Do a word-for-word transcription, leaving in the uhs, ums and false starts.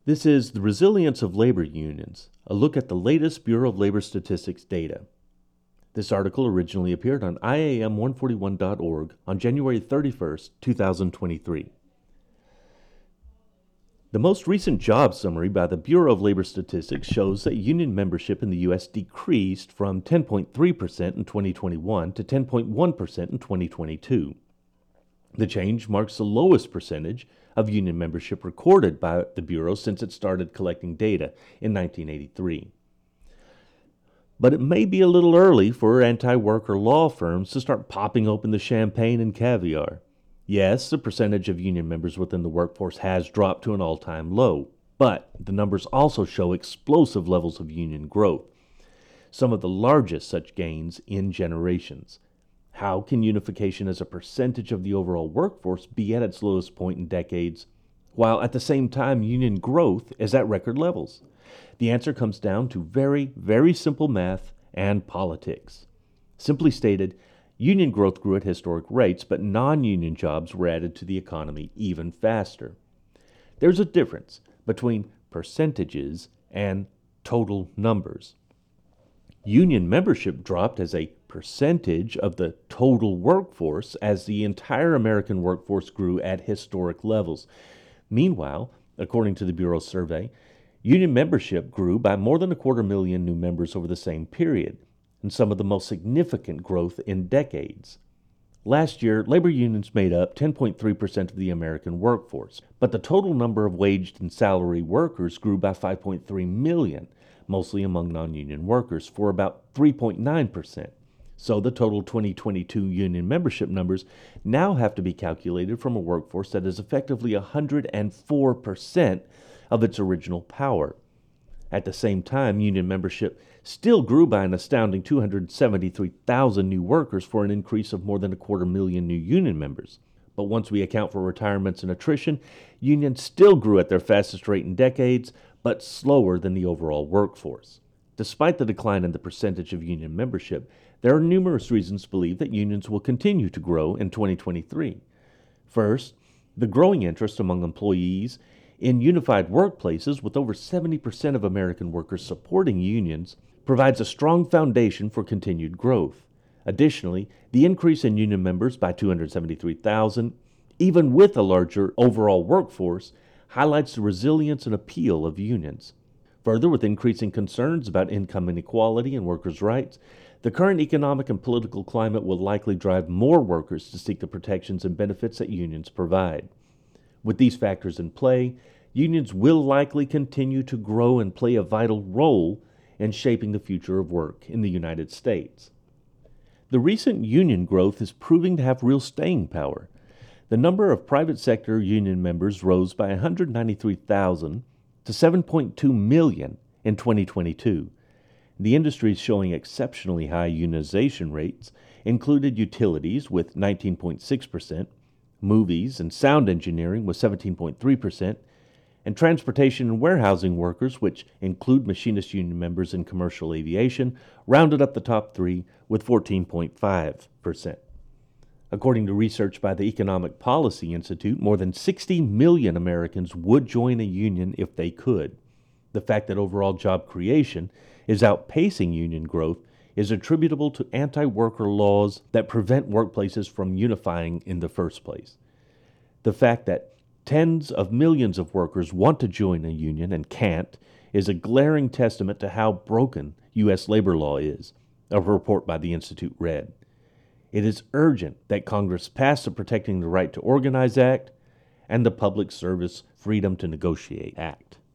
This is The Resilience of Labor Unions, a look at the latest Bureau of Labor Statistics data. This article originally appeared on I A M one forty-one dot org on January thirty-first, two thousand twenty-three. The most recent job summary by the Bureau of Labor Statistics shows that union membership in the U S decreased from ten point three percent in twenty twenty-one to ten point one percent in twenty twenty-two. The change marks the lowest percentage of union membership recorded by the Bureau since it started collecting data in nineteen eighty-three. But it may be a little early for anti-worker law firms to start popping open the champagne and caviar. Yes, the percentage of union members within the workforce has dropped to an all-time low, but the numbers also show explosive levels of union growth, some of the largest such gains in generations. How can unification as a percentage of the overall workforce be at its lowest point in decades, while at the same time union growth is at record levels? The answer comes down to very, very simple math and politics. Simply stated, union growth grew at historic rates, but non-union jobs were added to the economy even faster. There's a difference between percentages and total numbers. Union membership dropped as a percentage of the total workforce as the entire American workforce grew at historic levels. Meanwhile, according to the Bureau's survey, union membership grew by more than a quarter million new members over the same period, and some of the most significant growth in decades. Last year, labor unions made up ten point three percent of the American workforce, but the total number of waged and salary workers grew by five point three million, mostly among non-union workers, for about three point nine percent. So the total twenty twenty-two union membership numbers now have to be calculated from a workforce that is effectively one hundred four percent of its original power. At the same time, union membership still grew by an astounding two hundred seventy-three thousand new workers for an increase of more than a quarter million new union members. But once we account for retirements and attrition, unions still grew at their fastest rate in decades, but slower than the overall workforce. Despite the decline in the percentage of union membership, there are numerous reasons to believe that unions will continue to grow in twenty twenty-three. First, the growing interest among employees in unified workplaces, with over seventy percent of American workers supporting unions, provides a strong foundation for continued growth. Additionally, the increase in union members by two hundred seventy-three thousand, even with a larger overall workforce, highlights the resilience and appeal of unions. Further, with increasing concerns about income inequality and workers' rights, the current economic and political climate will likely drive more workers to seek the protections and benefits that unions provide. With these factors in play, unions will likely continue to grow and play a vital role in shaping the future of work in the United States. The recent union growth is proving to have real staying power. The number of private sector union members rose by one hundred ninety-three thousand to seven point two million in twenty twenty-two. The industries showing exceptionally high unionization rates included utilities with nineteen point six percent, movies and sound engineering with seventeen point three percent, and transportation and warehousing workers, which include machinist union members in commercial aviation, rounded up the top three with fourteen point five percent. According to research by the Economic Policy Institute, more than sixty million Americans would join a union if they could. The fact that overall job creation is outpacing union growth is attributable to anti-worker laws that prevent workplaces from unifying in the first place. The fact that tens of millions of workers want to join a union and can't is a glaring testament to how broken U S labor law is, a report by the Institute read. It is urgent that Congress pass the Protecting the Right to Organize Act and the Public Service Freedom to Negotiate Act.